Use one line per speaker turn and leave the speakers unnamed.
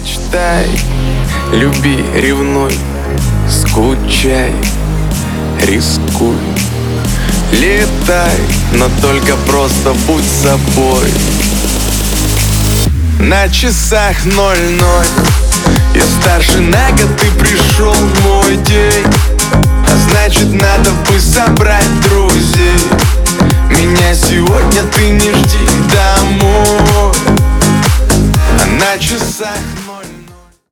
Мечтай, люби, ревнуй, скучай, рискуй, летай, но только просто будь собой. На часах 00, я старше на год, ты пришел в мой день, а значит надо бы собрать друзей.